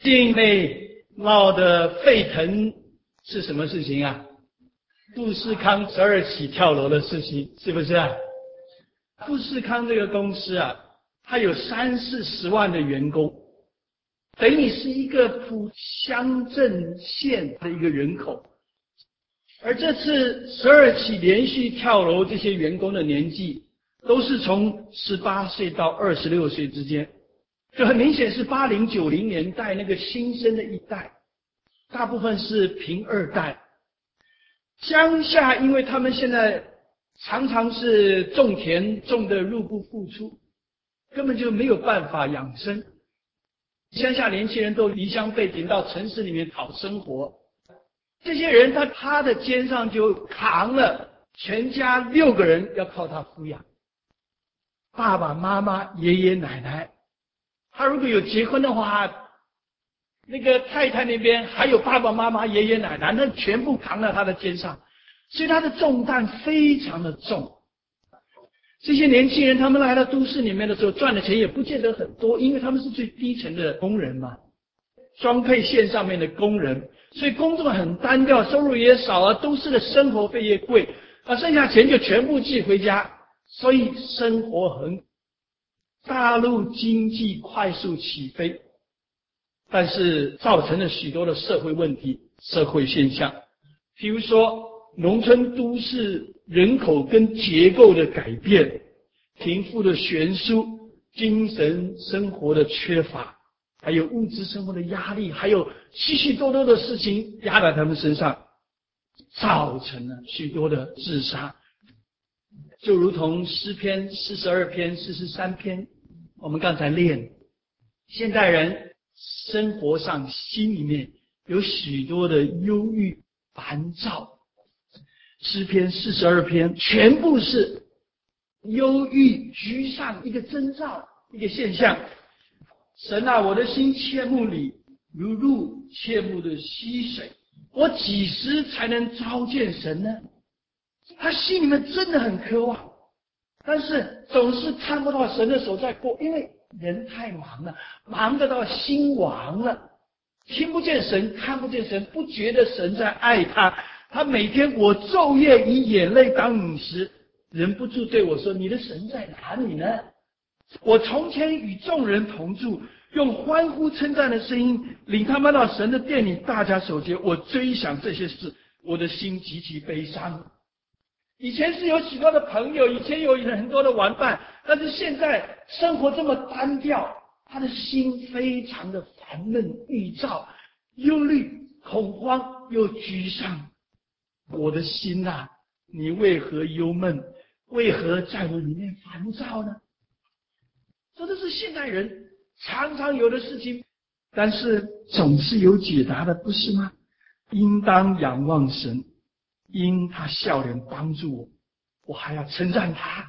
境内闹得沸腾是什么事情啊？富士康12起跳楼的事情，是不是啊？富士康这个公司啊，它有30-40万的员工，等于是一个普乡镇县的一个人口。而这次12起连续跳楼，这些员工的年纪都是从18岁到26岁之间，就很明显是80、90年代那个新生的一代，大部分是贫二代。乡下因为他们现在常常是种田种得入不敷出，根本就没有办法养生。乡下年轻人都离乡背井到城市里面讨生活，这些人他的肩上就扛了全家6个人要靠他抚养，爸爸妈妈、爷爷奶奶。他如果有结婚的话，那个太太那边还有爸爸妈妈、爷爷奶奶，那全部扛在他的肩上，所以他的重担非常的重。这些年轻人他们来到都市里面的时候，赚的钱也不见得很多，因为他们是最低层的工人嘛，装配线上面的工人，所以工作很单调，收入也少啊，都市的生活费也贵啊，剩下钱就全部寄回家，所以生活很。大陆经济快速起飞，但是造成了许多的社会问题、社会现象，比如说农村都市人口跟结构的改变，贫富的悬殊，精神生活的缺乏，还有物质生活的压力，还有许许多多的事情压在他们身上，造成了许多的自杀。就如同诗篇42篇、43篇，我们刚才练，现代人生活上心里面有许多的忧郁、烦躁。诗篇42篇全部是忧郁、沮丧一个征兆，一个现象。神啊，我的心切慕你，如入切慕的溪水，我几时才能朝见神呢？他心里面真的很渴望，但是总是看不到神的手在过，因为人太忙了，忙得到心亡了，听不见神，看不见神，不觉得神在爱他。他每天我昼夜以眼泪当饮食，忍不住对我说：你的神在哪里呢？我从前与众人同住，用欢呼称赞的声音领他们到神的殿里，大家守节。我追想这些事，我的心极其悲伤。以前是有许多的朋友，以前有很多的玩伴，但是现在生活这么单调，他的心非常的烦闷、郁躁、忧虑、恐慌又沮丧。我的心啊，你为何忧闷？为何在我里面烦躁呢？这都是现代人常常有的事情，但是总是有解答的，不是吗？应当仰望神，因他笑脸帮助我，我还要称赞他。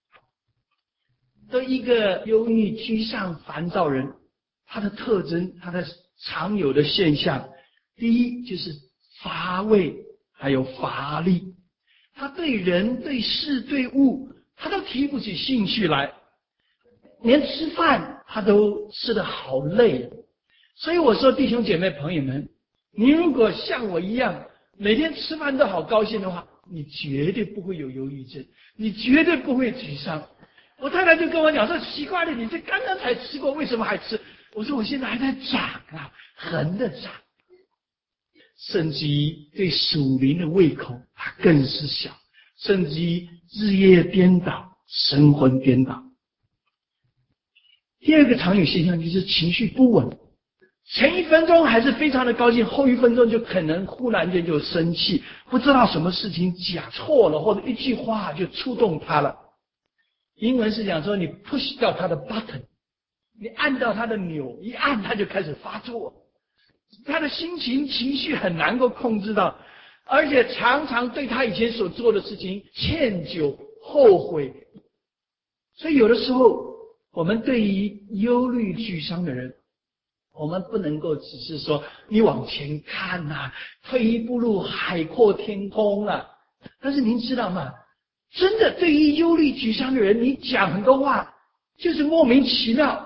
一个忧郁、沮丧、烦躁人，他的特征，他的常有的现象，第一就是乏味，还有乏力。他对人、对事、对物，他都提不起兴趣来，连吃饭他都吃得好累。所以我说，弟兄姐妹朋友们，你如果像我一样每天吃饭都好高兴的话，你绝对不会有忧郁症，你绝对不会沮丧。我太太就跟我讲说，奇怪了，你这刚刚才吃过，为什么还吃？我说我现在还在长啊，横的长。甚至于对属灵的胃口他更是小，甚至于日夜颠倒，神魂颠倒。第二个常有现象就是情绪不稳，前1分钟还是非常的高兴，后1分钟就可能忽然间就生气，不知道什么事情讲错了，或者一句话就触动他了。英文是讲说你 push 掉他的 button， 你按到他的钮，一按他就开始发作，他的心情情绪很难够控制到，而且常常对他以前所做的事情歉疚后悔。所以有的时候我们对于忧虑沮丧的人，我们不能够只是说你往前看啊，退一步路海阔天空啊。但是您知道吗？真的对于忧虑沮丧的人，你讲很多话就是莫名其妙，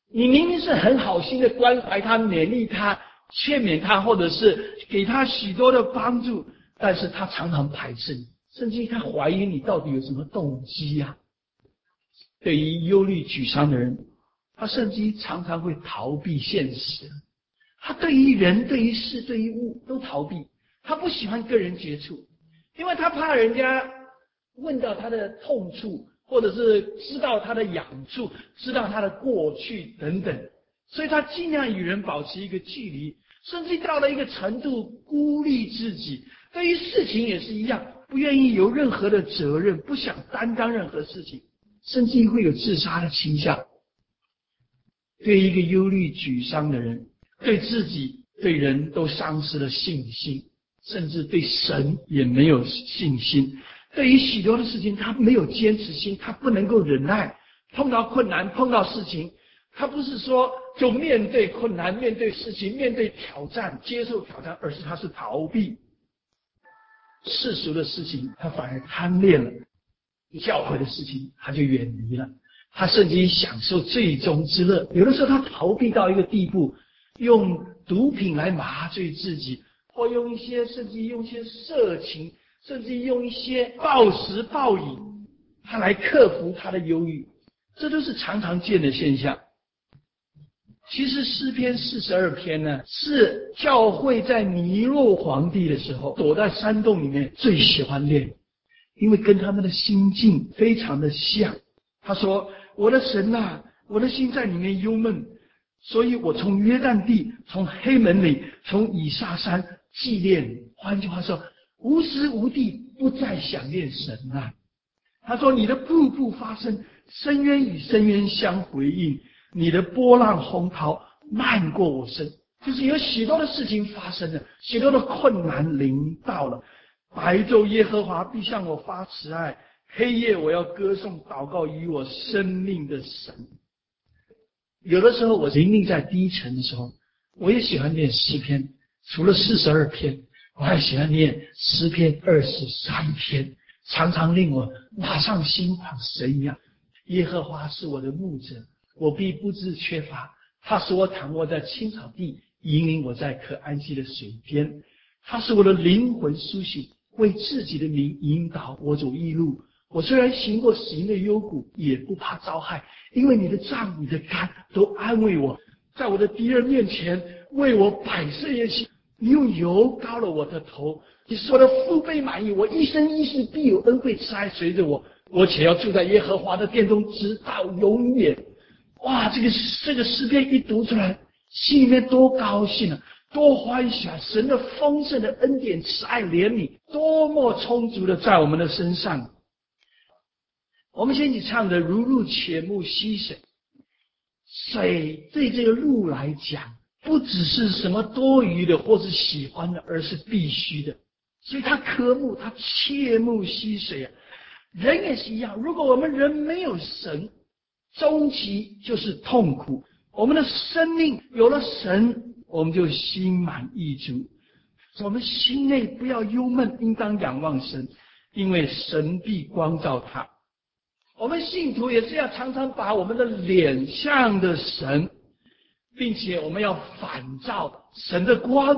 你明明是很好心的关怀他、勉励他、劝勉他，或者是给他许多的帮助，但是他常常排斥你，甚至他怀疑你到底有什么动机啊。对于忧虑沮丧的人，他甚至常常会逃避现实，他对于人、对于事、对于物都逃避，他不喜欢跟人接触，因为他怕人家问到他的痛处，或者是知道他的痒处，知道他的过去等等，所以他尽量与人保持一个距离，甚至到了一个程度孤立自己。对于事情也是一样，不愿意有任何的责任，不想担当任何事情，甚至会有自杀的倾向。对于一个忧虑沮丧的人，对自己对人都丧失了信心，甚至对神也没有信心。对于许多的事情他没有坚持心，他不能够忍耐，碰到困难碰到事情，他不是说就面对困难、面对事情、面对挑战、接受挑战，而是他是逃避世俗的事情，他反而贪恋了，教会的事情他就远离了，他甚至享受最终之乐。有的时候他逃避到一个地步，用毒品来麻醉自己，或用一些甚至用一些色情，甚至用一些暴食暴饮，他来克服他的忧郁，这都是常常见的现象。其实诗篇42篇呢，是教会在尼禄皇帝的时候躲在山洞里面最喜欢念，因为跟他们的心境非常的像。他说：我的神啊，我的心在里面忧闷，所以我从约旦地，从黑门里，从以撒山纪念你。换句话说，无时无地不再想念神啊。他说：你的瀑布发生，深渊与深渊相回应，你的波浪洪涛漫过我身。就是有许多的事情发生了，许多的困难临到了。白昼耶和华必向我发慈爱，黑夜我要歌颂祷告于我生命的神。有的时候我灵命在低沉的时候，我也喜欢念诗篇，除了42篇，我还喜欢念诗篇23篇，常常令我马上心旷神怡啊！耶和华是我的牧者，我必不致缺乏。他使我躺卧在青草地，引领我在可安息的水边。他使我的灵魂苏醒，为自己的名引导我走义路。我虽然行过死荫的幽谷，也不怕遭害，因为你的杖、你的竿都安慰我。在我的敌人面前为我摆设筵席，你用油膏了我的头，你使我的腹背满溢。我一生一世必有恩惠慈爱随着我，我且要住在耶和华的殿中，直到永远。哇，这个诗篇一读出来，心里面多高兴啊，多欢喜啊！神的丰盛的恩典、慈爱、怜悯，多么充足的在我们的身上。我们先起唱的如鹿且慕溪水，水对这个鹿来讲，不只是什么多余的或是喜欢的，而是必须的。所以他渴慕，他切慕溪水啊。人也是一样，如果我们人没有神，终极就是痛苦。我们的生命有了神，我们就心满意足。我们心内不要忧闷，应当仰望神，因为神必光照他。我们信徒也是要常常把我们的脸向着神，并且我们要反照神的光。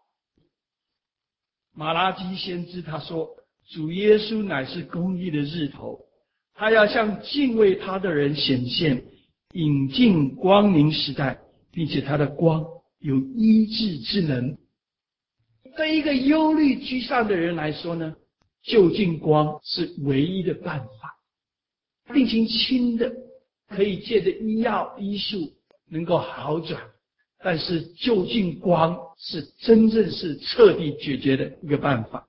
马拉基先知他说，主耶稣乃是公义的日头，他要向敬畏他的人显现，引进光明时代，并且他的光有医治之能。对一个忧虑居丧的人来说呢，就近光是唯一的办法。病情轻的可以借着医药医术能够好转，但是就近光是真正是彻底解决的一个办法。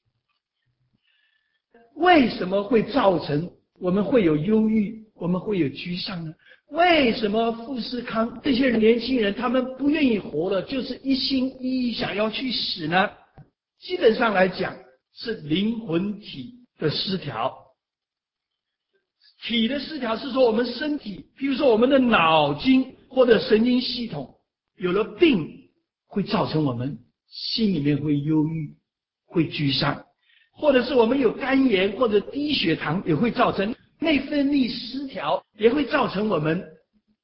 为什么会造成我们会有忧郁，我们会有居丧呢？为什么富士康这些年轻人他们不愿意活了，就是一心一意想要去死呢？基本上来讲是灵魂体的失调。体的失调是说我们身体，譬如说我们的脑筋或者神经系统有了病，会造成我们心里面会忧郁，会居丧，或者是我们有肝炎或者低血糖，也会造成内分泌失调，也会造成我们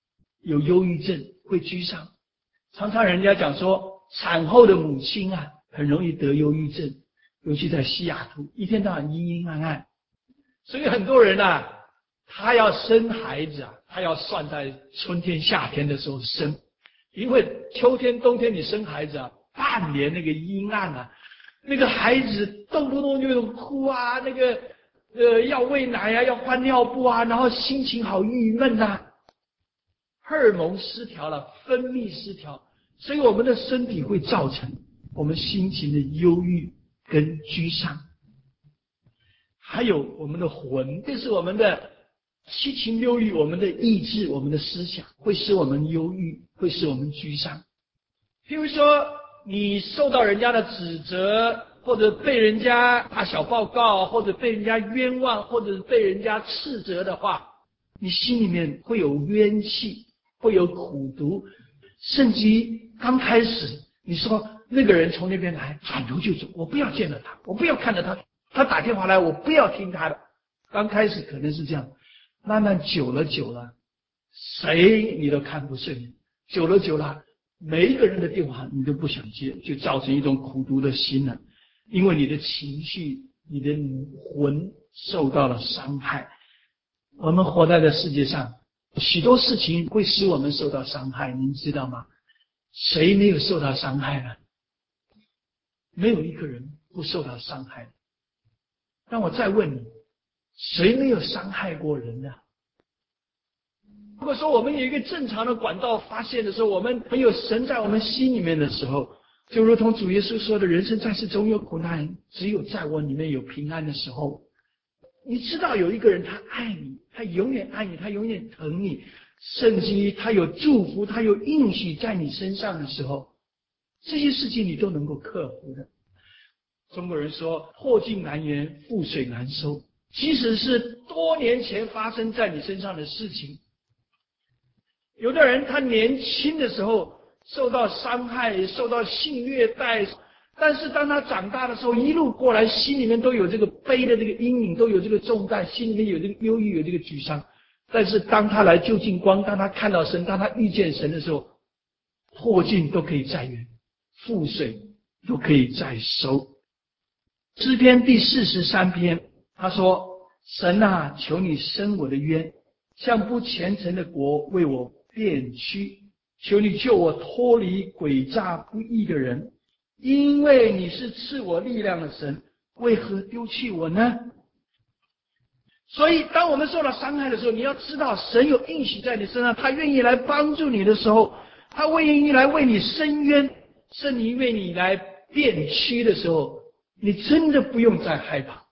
有忧郁症，会居上。常常人家讲说，产后的母亲啊，很容易得忧郁症，尤其在西雅图，一天到晚阴阴暗暗。所以很多人啊，他要生孩子啊，他要算在春天、夏天的时候生，因为秋天、冬天你生孩子啊，半年那个阴暗啊，那个孩子动不动就哭啊，那个要喂奶啊，要换尿布啊，然后心情好郁闷呐，荷尔蒙失调了，分泌失调，所以我们的身体会造成我们心情的忧郁跟沮丧。还有我们的魂，就是我们的七情六欲，我们的意志，我们的思想，会使我们忧郁，会使我们沮丧。譬如说，你受到人家的指责，或者被人家打小报告，或者被人家冤枉，或者被人家斥责的话，你心里面会有冤气，会有苦毒，甚至于刚开始你说那个人从那边来，转头就走，我不要见了他，我不要看着他，他打电话来，我不要听他的。刚开始可能是这样，慢慢久了，谁你都看不顺眼，久了，每一个人的电话你都不想接，就造成一种苦毒的心了。因为你的情绪，你的魂受到了伤害。我们活在这世界上，许多事情会使我们受到伤害，您知道吗？谁没有受到伤害呢？没有一个人不受到伤害。让我再问你，谁没有伤害过人呢？如果说我们有一个正常的管道发现的时候，我们没有神在我们心里面的时候，就如同主耶稣说的，人生在世总有苦难，只有在我里面有平安的时候。你知道有一个人他爱你，他永远爱你，他永远疼你，甚至于他有祝福，他有应许在你身上的时候，这些事情你都能够克服的。中国人说破镜难圆，覆水难收，即使是多年前发生在你身上的事情，有的人他年轻的时候受到伤害，受到性虐待，但是当他长大的时候，一路过来心里面都有这个悲的这个阴影，都有这个重担，心里面有这个忧郁，有这个沮丧。但是当他来就近光，当他看到神，当他遇见神的时候，破镜都可以再圆，覆水都可以再收。诗篇第43篇他说，神啊，求你伸我的冤，向不虔诚的国为我辩屈，求你救我脱离诡诈不义的人，因为你是赐我力量的神，为何丢弃我呢？所以当我们受到伤害的时候，你要知道神有应许在你身上，他愿意来帮助你的时候，他愿意来为你伸冤，甚至为你来辩屈的时候，你真的不用再害怕。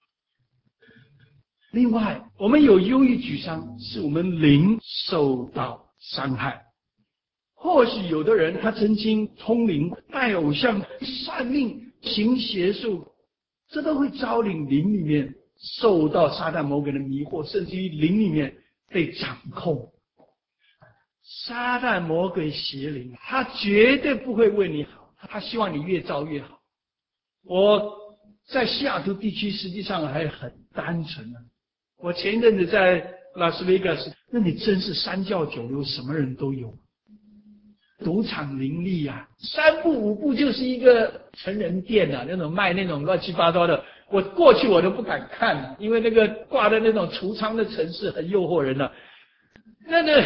另外，我们有忧郁沮丧，是我们灵受到伤害。或许有的人他曾经通灵、拜偶像、算命、行邪术，这都会招领灵里面受到撒旦魔鬼的迷惑，甚至于灵里面被掌控。撒旦魔鬼邪灵，他绝对不会为你好，他希望你越造越好。我在西雅图地区实际上还很单纯啊。我前一阵子在拉斯维加斯，那里真是三教九流，什么人都有，赌场林立啊，3步5步就是一个成人店啊，那种卖那种乱七八糟的，我过去我都不敢看啊，因为那个挂的那种橱窗的城市很诱惑人啊。那个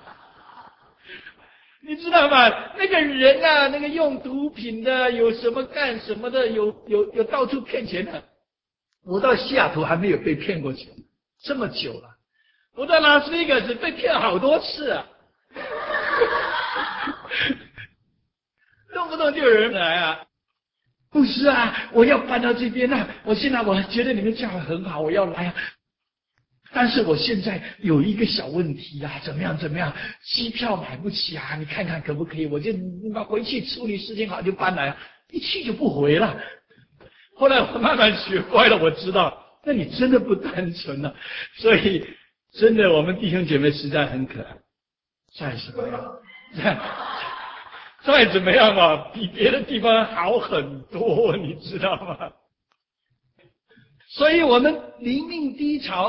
你知道吗？那个人啊，那个用毒品的，有什么干什么的，有到处骗钱的。我到西雅图还没有被骗过钱，这么久了。我到拉斯维加斯被骗好多次啊，动不动就有人来啊，牧师啊，我要搬到这边啊，我现在我觉得你们教会很好，我要来啊。但是我现在有一个小问题啊，怎么样，机票买不起啊，你看看可不可以？我就回去处理事情好就搬来了，一去就不回了。后来我慢慢学乖了，我知道，那你真的不单纯了。所以真的，我们弟兄姐妹实在很可爱。再怎么样，再怎么样啊，比别的地方好很多，你知道吗？所以我们灵命低潮，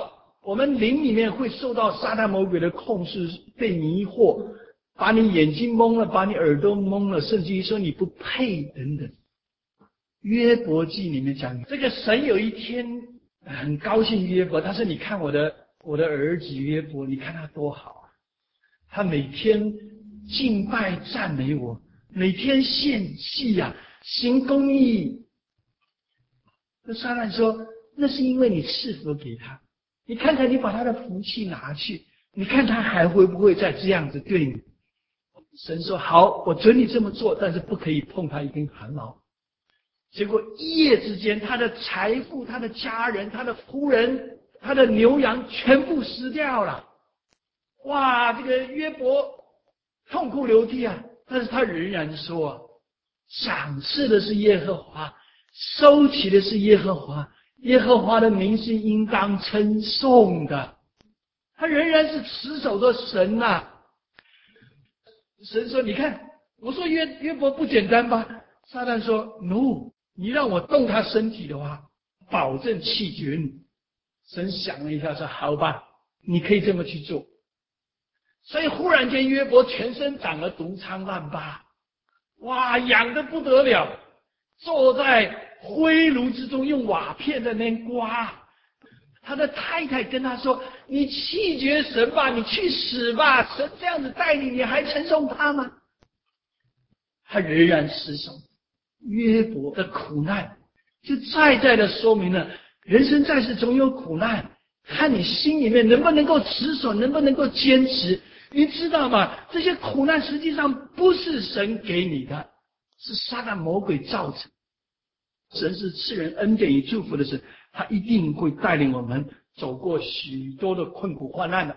我们灵里面会受到撒旦魔鬼的控制，被迷惑，把你眼睛蒙了，把你耳朵蒙了，甚至于说你不配等等。约伯记里面讲，这个神有一天很高兴约伯，他说：“你看我的儿子约伯，你看他多好啊！他每天敬拜赞美我，每天献祭啊，行公义。”那撒旦说：“那是因为你赐福给他，你看看你把他的福气拿去，你看他还会不会再这样子对你？”神说：“好，我准你这么做，但是不可以碰他一根汗毛。”结果一夜之间，他的财富、他的家人、他的夫人、他的牛羊全部失掉了。哇，这个约伯痛哭流涕啊！但是他仍然说：“赏赐的是耶和华，收起的是耶和华，耶和华的名是应当称颂的。”他仍然是持守着神啊。神说：“你看，我说约伯不简单吧？”撒旦说 ：“No， 你让我动他身体的话，保证气绝你。”神想了一下说：“好吧，你可以这么去做。”所以忽然间约伯全身长了毒疮烂疤，哇，痒得不得了，坐在灰炉之中用瓦片在那边刮。他的太太跟他说：“你弃绝神吧，你去死吧！神这样子待你，你还承受他吗？”他仍然持守。约伯的苦难就再再的说明了，人生在世总有苦难，看你心里面能不能够持守，能不能够坚持。你知道吗？这些苦难实际上不是神给你的，是撒旦魔鬼造成。神是赐人恩典与祝福的神，他一定会带领我们走过许多的困苦患难的。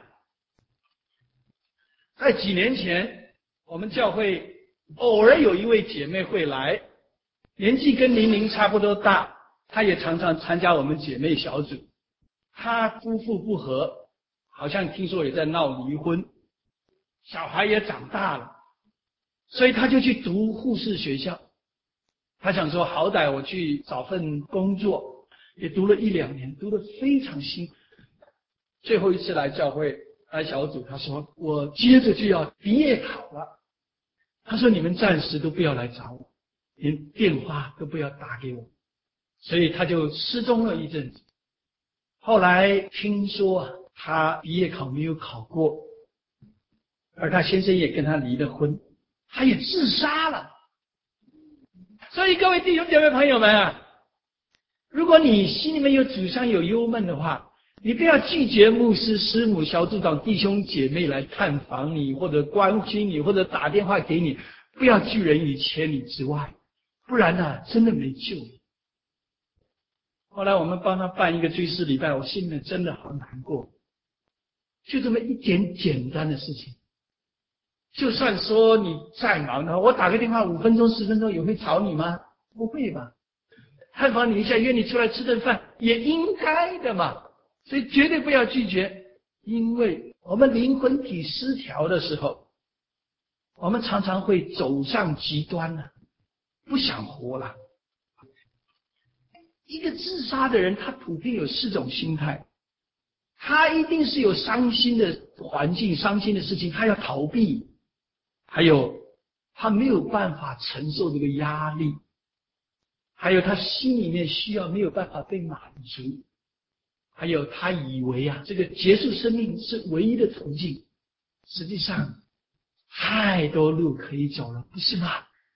在几年前，我们教会偶尔有一位姐妹会来，年纪跟玲玲差不多大，她也常常参加我们姐妹小组。她夫妇不和，好像听说也在闹离婚，小孩也长大了，所以她就去读护士学校。她想说，好歹我去找份工作，也读了1、2年，读得非常辛苦。最后一次来教会来小组，她说我接着就要毕业考了。她说你们暂时都不要来找我，连电话都不要打给我。所以她就失踪了一阵子。后来听说她毕业考没有考过，而她先生也跟她离了婚，她也自杀了。所以各位弟兄姐妹朋友们啊，如果你心里面有主上有忧闷的话，你不要拒绝牧师、师母、小组长、弟兄姐妹来探访你，或者关心你，或者打电话给你，不要拒人于千里之外，不然呢，真的没救。后来我们帮他办一个追思礼拜，我心里面真的好难过。就这么一点简单的事情，就算说你再忙的话，我打个电话5分钟、10分钟也会吵你吗？不会吧？探访你一下，约你出来吃顿饭，也应该的嘛。所以绝对不要拒绝，因为我们灵魂体失调的时候，我们常常会走上极端了，不想活了。一个自杀的人，他普遍有4种心态。他一定是有伤心的环境、伤心的事情，他要逃避；还有他没有办法承受这个压力；还有他心里面需要没有办法被满足；还有他以为这个结束生命是唯一的途径。实际上太多路可以走了，不是吗？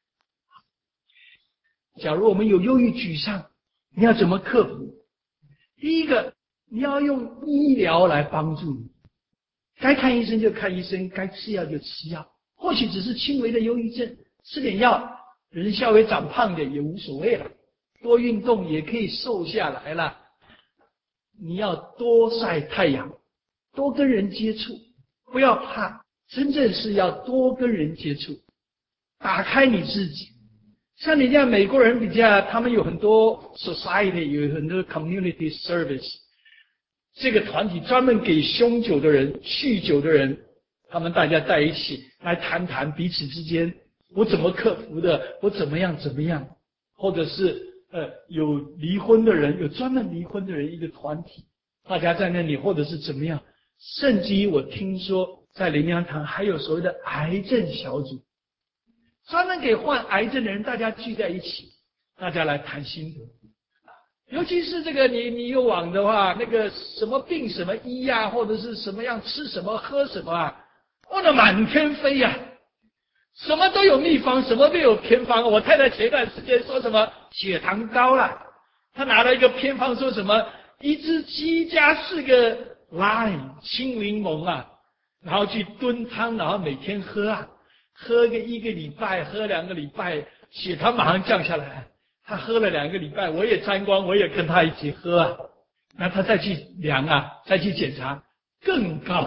假如我们有忧郁沮丧，你要怎么克服？第一个，你要用医疗来帮助你，该看医生就看医生，该吃药就吃药。或许只是轻微的忧郁症，吃点药，人稍微长胖点也无所谓了。多运动也可以瘦下来了。你要多晒太阳，多跟人接触，不要怕，真正是要多跟人接触，打开你自己。像你这样美国人比较，他们有很多 society， 有很多 community service， 这个团体专门给酗酒的人、酗酒的人，他们大家在一起来谈谈彼此之间我怎么克服的，我怎么样，或者是有离婚的人，有专门离婚的人一个团体， 大家在那里，或者是怎么样，甚至于我听说在灵粮堂还有所谓的癌症小组，专门给患癌症的人，大家聚在一起，大家来谈心得。尤其是这个你有网的话，那个什么病什么医啊，或者是什么样吃什么喝什么啊，问得满天飞呀、什么都有秘方，什么都有偏方。我太太前一段时间说什么血糖高了，她拿了一个偏方，说什么一只鸡加4个 lime 青柠檬啊，然后去炖汤，然后每天喝啊，喝1个礼拜，喝2个礼拜，血糖马上降下来。他喝了2个礼拜，我也沾光，我也跟他一起喝啊。那他再去量啊，再去检查，更高。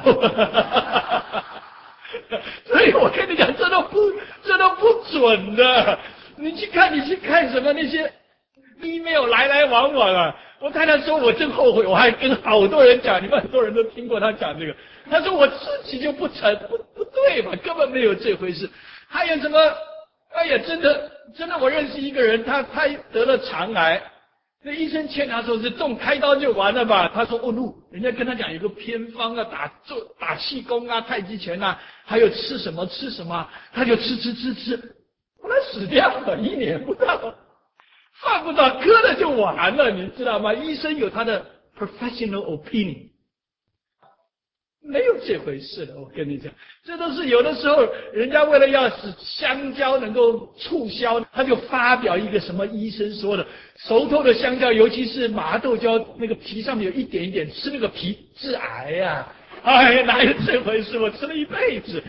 所以我跟你讲，这都不准的。你去看什么那些 email 来往啊。我太太说，我真后悔，我还跟好多人讲，你们很多人都听过他讲这个。他说我自己就不对嘛，根本没有这回事。还有什么？哎呀，真的，我认识一个人，他得了肠癌，那医生劝他说是开刀就完了吧。他说人家跟他讲有个偏方啊，打气功啊，太极拳啊，还有吃什么，他就吃，后来死掉了，1年不到，犯不到，割了就完了，你知道吗？医生有他的 professional opinion。没有这回事的，我跟你讲，这都是有的时候人家为了要使香蕉能够促销，他就发表一个什么医生说的，熟透的香蕉，尤其是麻豆蕉，那个皮上面有一点一点，吃那个皮致癌呀、哎，哪有这回事？我吃了一辈子。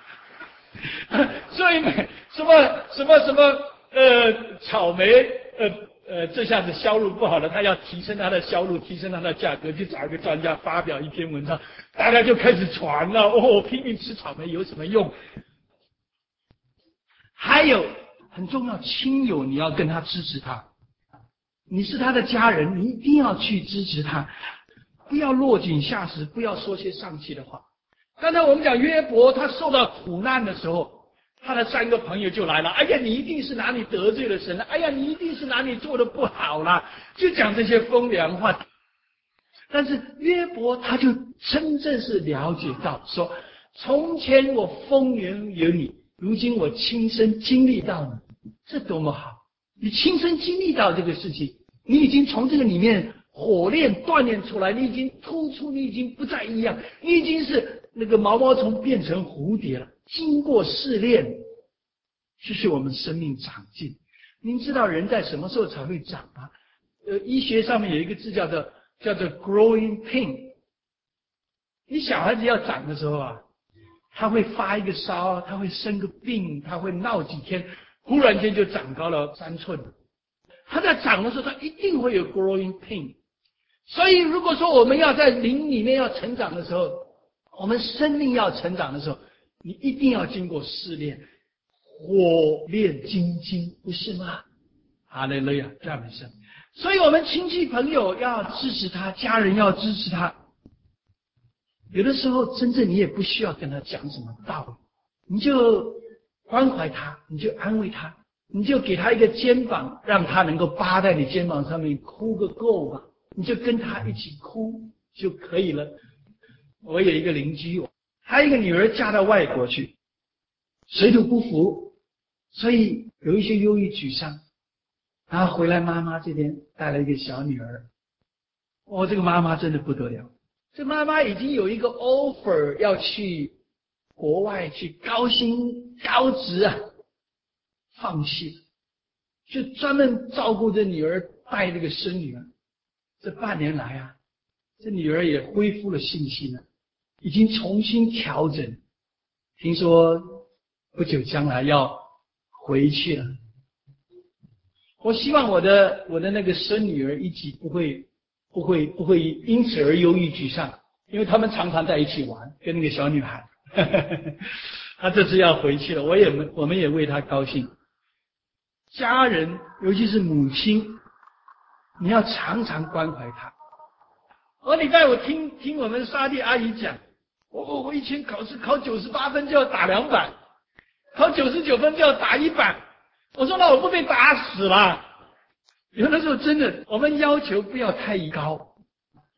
所以什么草莓这下子销路不好了，他要提升他的销路，提升他的价格，去找一个专家发表一篇文章，大家就开始传了。拼命吃草莓有什么用？还有很重要，亲友你要跟他支持他，你是他的家人，你一定要去支持他，不要落井下石，不要说些丧气的话。刚才我们讲约伯，他受到苦难的时候，他的3个朋友就来了。哎呀，你一定是哪里得罪了神了？哎呀，你一定是哪里做的不好了？就讲这些风凉话。但是约伯他就真正是了解到，说从前我风言有你，如今我亲身经历到你，这多么好！你亲身经历到这个事情，你已经从这个里面火炼锻炼出来，你已经突出，你已经不再一样，你已经是那个毛毛虫变成蝴蝶了。经过试炼，就是我们生命长进。您知道人在什么时候才会长吗？医学上面有一个字叫做 growing pain。你小孩子要长的时候啊，他会发一个烧，他会生个病，他会闹几天，忽然间就长高了3寸。他在长的时候，他一定会有 growing pain。所以如果说我们要在灵里面要成长的时候，我们生命要成长的时候，你一定要经过试炼，火炼金经，不是吗？哈利路亚，赞美神。所以我们亲戚朋友要支持他，家人要支持他。有的时候真正你也不需要跟他讲什么道理，你就关怀他，你就安慰他，你就给他一个肩膀，让他能够扒在你肩膀上面哭个够吧，你就跟他一起哭就可以了。我有一个邻居，他一个女儿嫁到外国去，水土不服，所以有一些忧郁沮丧，然后回来妈妈这边带了一个小女儿。这个妈妈真的不得了，这妈妈已经有一个 offer 要去国外去高薪高职啊，放弃了，就专门照顾这女儿，带这个孙女儿。这半年来啊，这女儿也恢复了信心了，已经重新调整，听说不久将来要回去了。我希望我的那个孙女儿一起不会因此而忧郁沮丧，因为他们常常在一起玩，跟那个小女孩。她这次要回去了，我们也为她高兴。家人，尤其是母亲，你要常常关怀她。礼拜我听我们沙地阿姨讲，我以前考试考98分就要打2板，考99分就要打1板。我说那我不被打死了。有的时候真的，我们要求不要太高，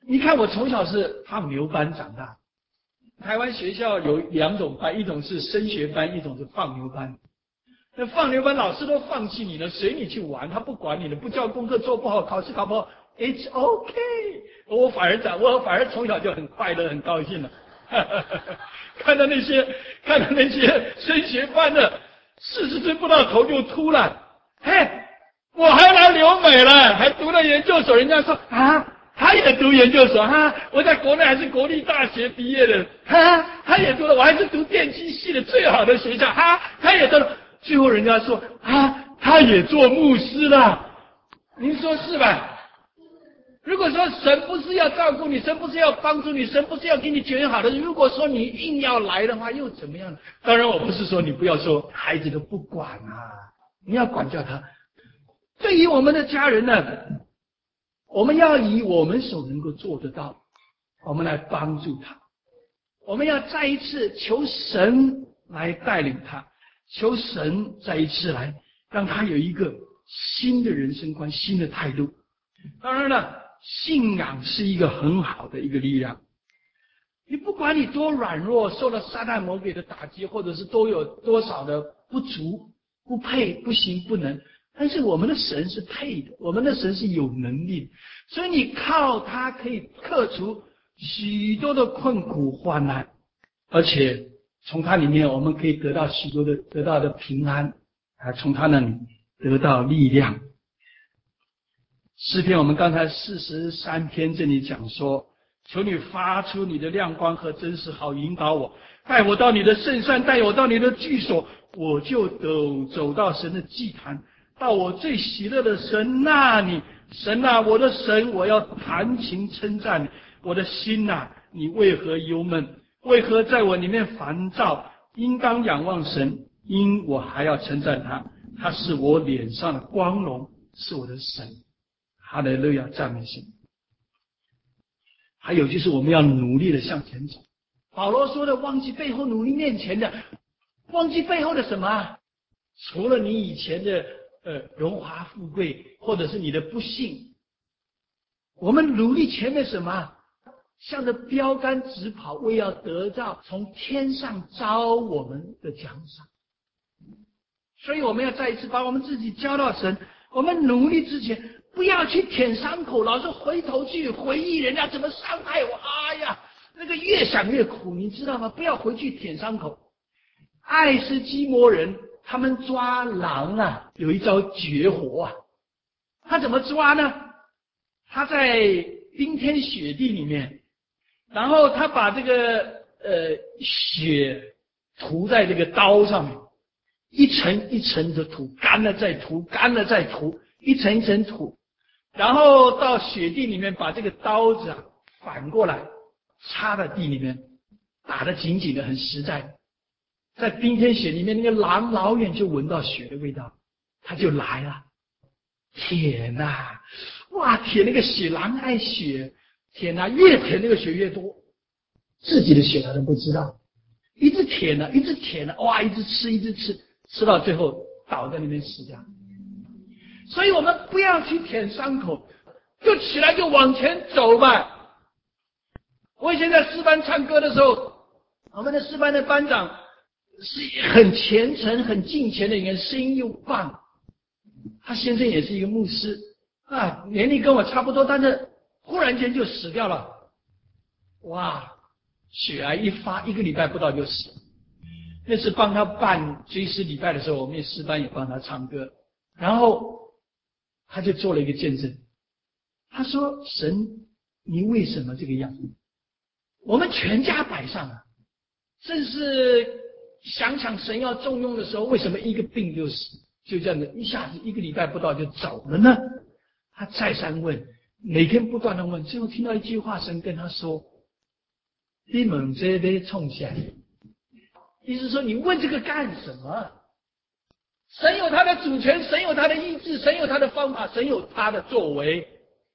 你看我从小是放牛班长大，台湾学校有2种班，一种是升学班，一种是放牛班。那放牛班老师都放弃你了，随你去玩，他不管你了，不交功课做不好，考试考不好 ，It's OK。我反而从小就很快乐，很高兴了。看到那些升学班的40岁不到头就秃了，嘿，我还来留美了，还读了研究所，人家说啊，他也读研究所啊，我在国内还是国立大学毕业的啊，他也读了，我还是读电机系的最好的学校啊，他也读了。最后人家说啊，他也做牧师了，您说是吧？如果说神不是要照顾你，神不是要帮助你，神不是要给你选好的，如果说你硬要来的话，又怎么样呢？当然我不是说你不要说孩子都不管啊，你要管教他。对于我们的家人呢，我们要以我们所能够做得到，我们来帮助他。我们要再一次求神来带领他，求神再一次来让他有一个新的人生观、新的态度。当然了，信仰是一个很好的一个力量。你不管你多软弱，受了撒旦魔鬼的打击，或者是都有多少的不足、不配、不行、不能，但是我们的神是配的，我们的神是有能力的，所以你靠他可以克除许多的困苦患难，而且从他里面我们可以得到许多的平安啊，从他那里得到力量。诗篇我们刚才43篇这里讲说，求你发出你的亮光和真实，好引导我，带我到你的圣山，带我到你的居所，我就走到神的祭坛，到我最喜乐的神那里。神啊，我的神，我要弹琴称赞你。我的心啊，你为何忧闷？为何在我里面烦躁？应当仰望神，因我还要称赞他，他是我脸上的光荣，是我的神。哈利路亚，赞美神。还有就是我们要努力的向前走。保罗说的，忘记背后，努力面前的。忘记背后的什么？除了你以前的荣华富贵，或者是你的不幸，我们努力前面什么？向着标杆直跑，为要得到从天上招我们的奖赏。所以我们要再一次把我们自己交到神。我们努力之前，不要去舔伤口，老是回头去回忆人家怎么伤害我。哎呀，那个越想越苦，你知道吗？不要回去舔伤口。爱斯基摩人他们抓狼啊，有一招绝活啊。他怎么抓呢？他在冰天雪地里面，然后他把这个血涂在这个刀上面，一层一层的涂，干了再涂，干了再涂，一层一层涂，然后到雪地里面把这个刀子啊反过来插在地里面，打得紧紧的，很实在。在冰天雪里面，那个狼老远就闻到血的味道，他就来了，舔啊，哇，舔那个血，狼爱血，舔啊，越舔那个血越多，自己的血他都不知道，一直舔啊，一直舔啊，哇，一直吃，一直吃，吃到最后倒在那边死掉。所以我们不要去舔伤口，就起来就往前走吧。我以前在诗班唱歌的时候，我们的诗班的班长是很虔诚、很敬虔的一个人，声音又棒。他先生也是一个牧师啊，年龄跟我差不多，但是忽然间就死掉了。哇，血癌一发，1个礼拜不到就死了。那次帮他办追思礼拜的时候，我们诗班也帮他唱歌，然后他就做了一个见证。他说：“神，你为什么这个样子？我们全家摆上了，正是想想神要重用的时候，为什么一个病就死，就这样的一下子1个礼拜不到就走了呢？”他再三问，每天不断的问，最后听到一句话，神跟他说：“你们这边冲下来。”意思说你问这个干什么？神有他的主权，神有他的意志，神有他的方法，神有他的作为。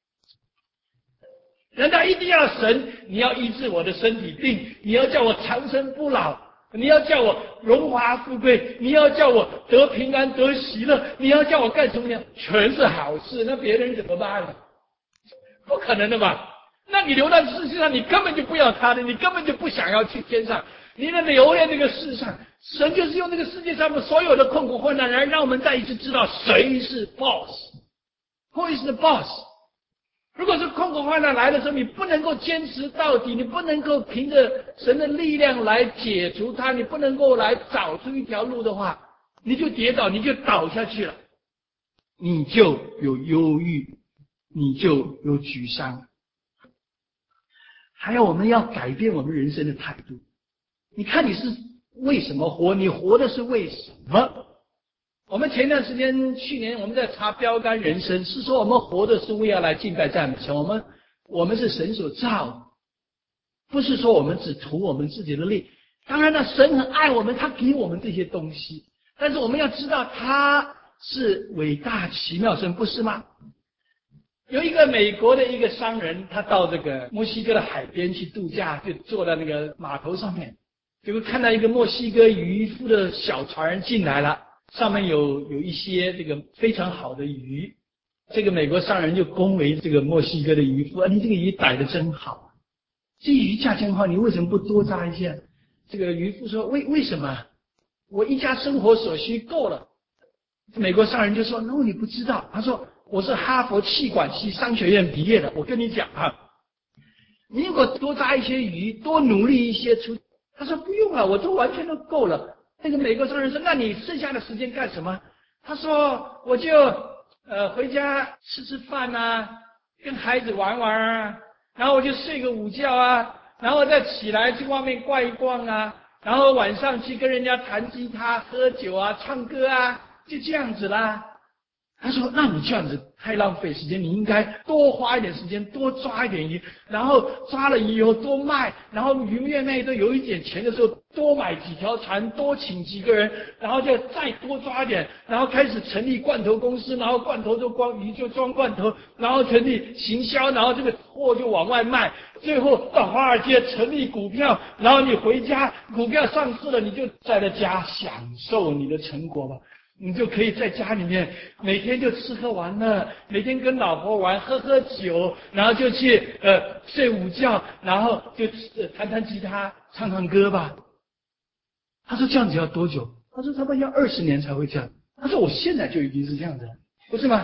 难道一定要神？你要医治我的身体病，你要叫我长生不老，你要叫我荣华富贵，你要叫我得平安得喜乐，你要叫我干什么呢？全是好事，那别人怎么办呢？不可能的吧？ 那你留在世界上，你根本就不要他的，你根本就不想要去天上，你的留在这个世上。神就是用这个世界上的所有的困苦困难，来让我们再一次知道谁是 boss，who is the boss。如果是困苦困难来的时候，你不能够坚持到底，你不能够凭着神的力量来解除它，你不能够来找出一条路的话，你就跌倒，你就倒下去了，你就有忧郁，你就有沮丧。还有我们要改变我们人生的态度。你看你是为什么活？你活的是为什么？我们前段时间，去年我们在查标杆人生，是说我们活的是为了来敬拜赞美神。我们是神所造的，不是说我们只图我们自己的利。当然了，神很爱我们，他给我们这些东西，但是我们要知道他是伟大奇妙神，不是吗？有一个美国的一个商人，他到这个墨西哥的海边去度假，就坐在那个码头上面，结果看到一个墨西哥渔夫的小船进来了，上面有一些这个非常好的鱼。这个美国商人就恭维这个墨西哥的渔夫：你这个鱼逮得真好，这鱼价钱好，你为什么不多抓一些？这个渔夫说：为什么？我一家生活所需够了。美国商人就说：你不知道。他说：我是哈佛气管系商学院毕业的，我跟你讲啊，你如果多抓一些鱼，多努力一些他说不用了，我都完全都够了。那个美国商人说：那你剩下的时间干什么？他说：我就回家吃饭啊，跟孩子玩玩啊，然后我就睡个午觉啊，然后再起来去外面逛一逛啊，然后晚上去跟人家弹吉他、喝酒啊、唱歌啊，就这样子啦。他说：那你这样子太浪费时间，你应该多花一点时间，多抓一点鱼，然后抓了鱼以后多卖，然后渔业那一堆有一点钱的时候，多买几条船，多请几个人，然后就再多抓一点，然后开始成立罐头公司，然后罐头就光鱼就装罐头，然后成立行销，然后这个货就往外卖，最后到华尔街成立股票，然后你回家股票上市了，你就在了家享受你的成果吧。你就可以在家里面每天就吃喝玩乐，每天跟老婆玩，喝酒，然后就去睡午觉，然后就弹吉他，唱歌吧。他说这样子要多久？他说差不多要20年才会这样。他说我现在就已经是这样子了，不是吗？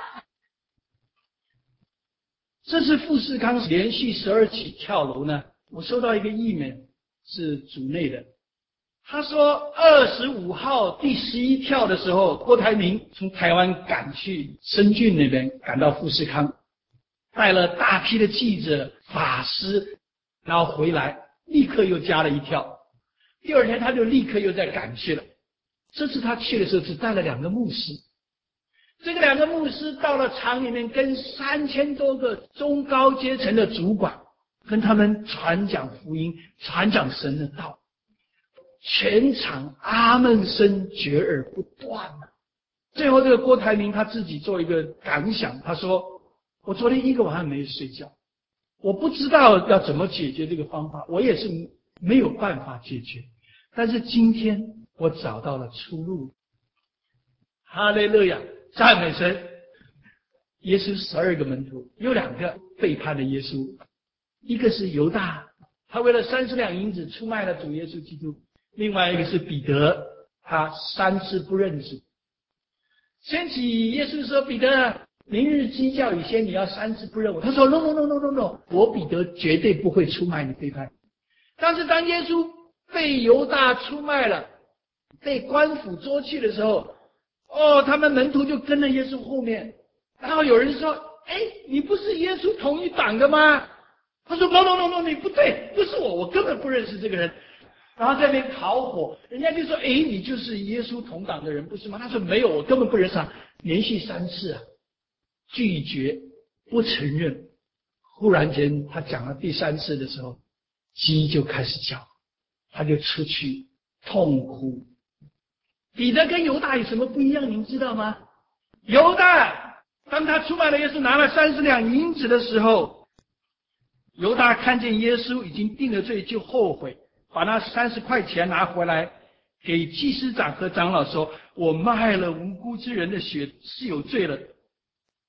这次富士康连续12起跳楼呢，我收到一个email，是组内的。他说25号第11跳的时候，郭台铭从台湾赶去深圳那边，赶到富士康，带了大批的记者、法师，然后回来，立刻又加了一跳。第二天他就立刻又再赶去了。这次他去的时候只带了2个牧师，这个2个牧师到了厂里面，跟3000多个中高阶层的主管，跟他们传讲福音，传讲神的道。全场阿门声绝耳不断啊！最后这个郭台铭他自己做一个感想，他说：我昨天1个晚上没有睡觉，我不知道要怎么解决这个方法，我也是没有办法解决，但是今天我找到了出路。哈利路亚，赞美神！耶稣12个门徒，有2个背叛了耶稣，一个是犹大，他为了30两银子出卖了主耶稣基督。另外一个是彼得，他3次不认主。先起耶稣说：彼得，明日鸡叫以前你要3次不认我。他说 no， 我彼得绝对不会出卖你背叛。但是当耶稣被犹大出卖了，被官府捉去的时候，他们门徒就跟了耶稣后面。然后有人说：你不是耶稣同一党的吗？他说 no， 你不对，不是我根本不认识这个人。然后在那边烤火，人家就说：你就是耶稣同党的人不是吗？他说没有，我根本不认识他。连续3次拒绝不承认。忽然间他讲了第3次的时候，鸡就开始叫，他就出去痛哭。彼得跟犹大有什么不一样您知道吗？犹大当他出卖了耶稣，拿了30两银子的时候，犹大看见耶稣已经定了罪，就后悔，把那30块钱拿回来给祭司长和长老说：我卖了无辜之人的血是有罪了。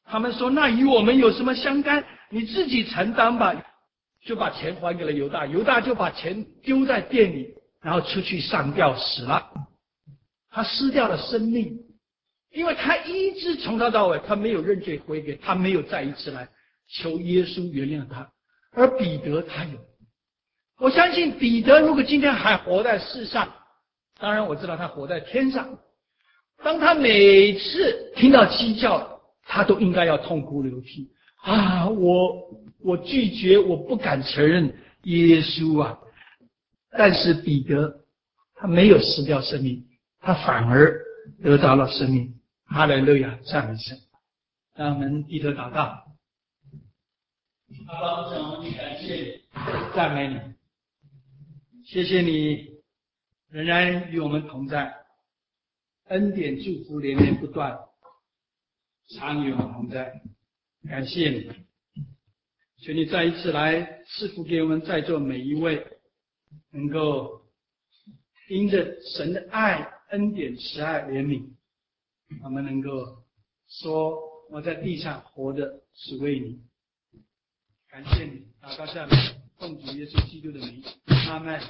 他们说：“那与我们有什么相干？你自己承担吧。”就把钱还给了犹大，犹大就把钱丢在店里，然后出去上吊死了。他失掉了生命，因为他一直从头到尾他没有认罪悔改，他没有再一次来求耶稣原谅他。而彼得他有，我相信彼得如果今天还活在世上，当然我知道他活在天上，当他每次听到鸡叫，他都应该要痛哭流涕啊！我拒绝，我不敢承认耶稣啊！但是彼得他没有失掉生命，他反而得到了生命。哈利路亚，赞美神！让我们低头祷告。阿爸父神，我们感谢你，赞美你，谢谢你仍然与我们同在，恩典祝福连绵不断，常与我们同在。感谢你，求你再一次来赐福给我们在座每一位，能够因着神的爱、恩典、慈爱、怜悯，我们能够说我在地上活的是为你。感谢你，祷告下面，奉主耶稣基督的名，阿们。